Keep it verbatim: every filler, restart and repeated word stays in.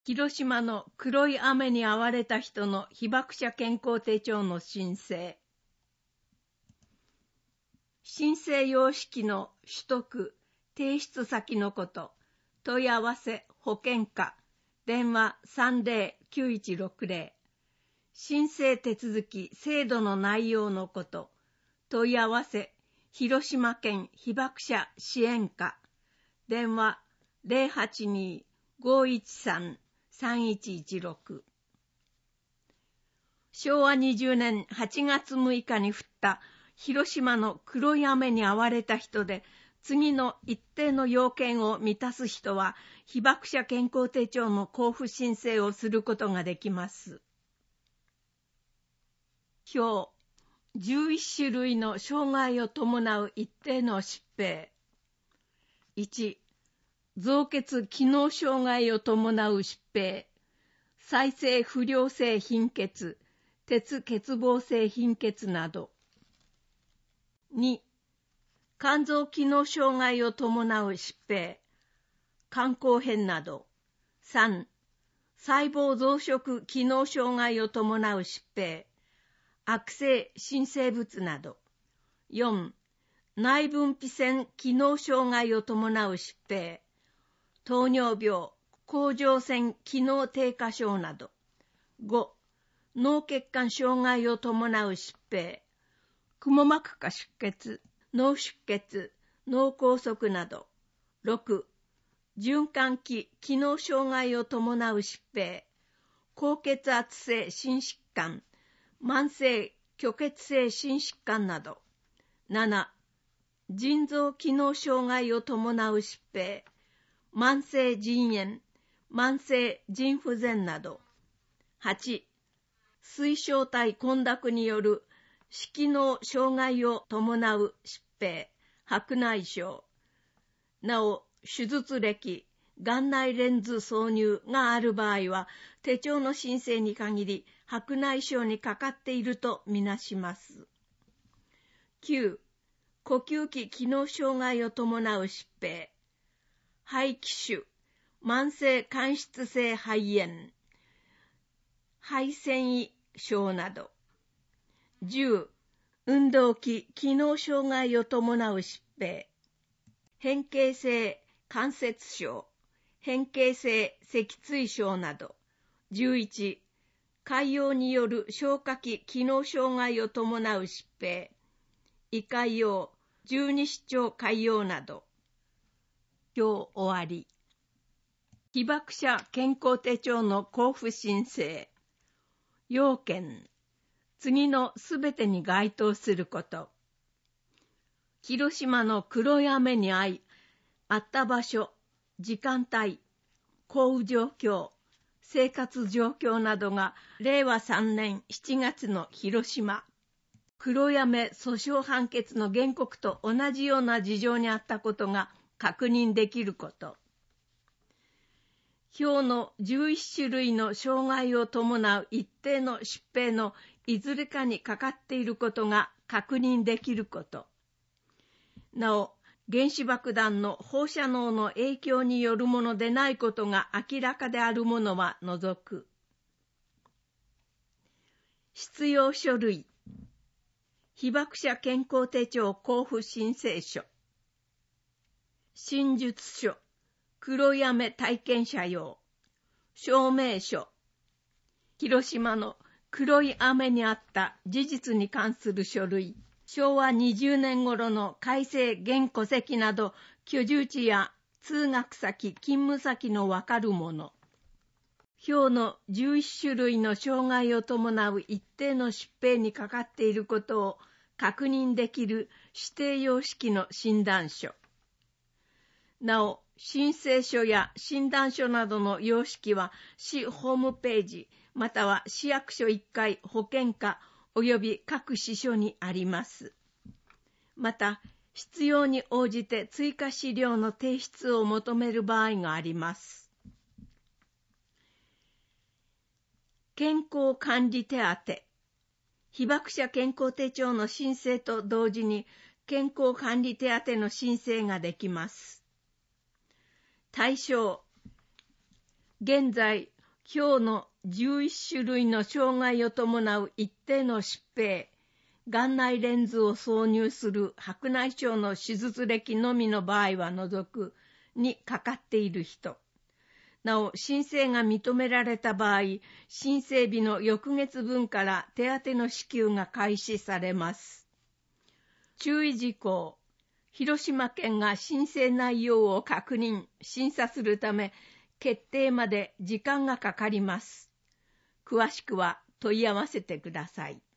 広島の黒い雨に遭われた人の被爆者健康手帳の申請。申請様式の取得、提出先のこと、問い合わせ、保健課、電話 さんぜろきゅういちろくぜろ。申請手続き、制度の内容のこと、問い合わせ、広島県被爆者支援課、電話 ゼロはちにーごいちさんさんいちいちろく。しょうわにじゅうねんはちがつむいかに降った広島の黒い雨に遭われた人で、次の一定の要件を満たす人は、被爆者健康手帳の交付申請をすることができます。表、じゅういちしゅるいの障害を伴う一定の疾病。いち、造血機能障害を伴う疾病、再生不良性貧血、鉄欠乏性貧血など。に、肝臓機能障害を伴う疾病、肝硬変など。さん、細胞増殖機能障害を伴う疾病、悪性新生物など。よん、内分泌腺機能障害を伴う疾病、糖尿病、甲状腺機能低下症など。ご、脳血管障害を伴う疾病、くも膜下出血、脳出血、脳梗塞など。ろく、循環器機能障害を伴う疾病、高血圧性心疾患、慢性虚血性心疾患など。なな、腎臓機能障害を伴う疾病、慢性腎炎、慢性腎不全など。はち、水晶体混濁による視機能障害を伴う疾病、白内障。なお、手術歴、眼内レンズ挿入がある場合は、手帳の申請に限り白内障にかかっているとみなします。きゅう、呼吸器機能障害を伴う疾病、肺気腫、慢性間質性肺炎、肺繊維症など。じゅう、運動器機能障害を伴う疾病、変形性関節症、変形性脊椎症など。じゅういち、潰瘍による消化器機能障害を伴う疾病、胃潰瘍、十二指腸潰瘍など。今日終わり。被爆者健康手帳の交付申請。要件。次のすべてに該当すること。広島の黒い雨に遭い、あった場所、時間帯、降雨状況、生活状況などがれいわさんねんしちがつの広島、黒い雨訴訟判決の原告と同じような事情にあったことが確認できること。表のじゅういちしゅるいの障害を伴う一定の疾病のいずれかにかかっていることが確認できること。なお、原子爆弾の放射能の影響によるものでないことが明らかであるものは除く。必要書類。被爆者健康手帳交付申請書。真実書。黒い雨体験者用。証明書。広島の黒い雨にあった事実に関する書類。しょうわにじゅうねん頃の改正現戸籍など居住地や通学先、勤務先のわかるもの。表のじゅういちしゅるいの障害を伴う一定の疾病にかかっていることを確認できる指定様式の診断書。なお、申請書や診断書などの様式は市ホームページまたは市役所いっかい保健課および各支所にあります。また、必要に応じて追加資料の提出を求める場合があります。健康管理手当。被爆者健康手帳の申請と同時に健康管理手当の申請ができます。対象、 現在、表のじゅういち種類の障害を伴う一定の疾病、眼内レンズを挿入する白内障の手術歴のみの場合は除くにかかっている人。なお、申請が認められた場合、申請日の翌月分から手当の支給が開始されます。注意事項。広島県が申請内容を確認、審査するため、決定まで時間がかかります。詳しくは問い合わせてください。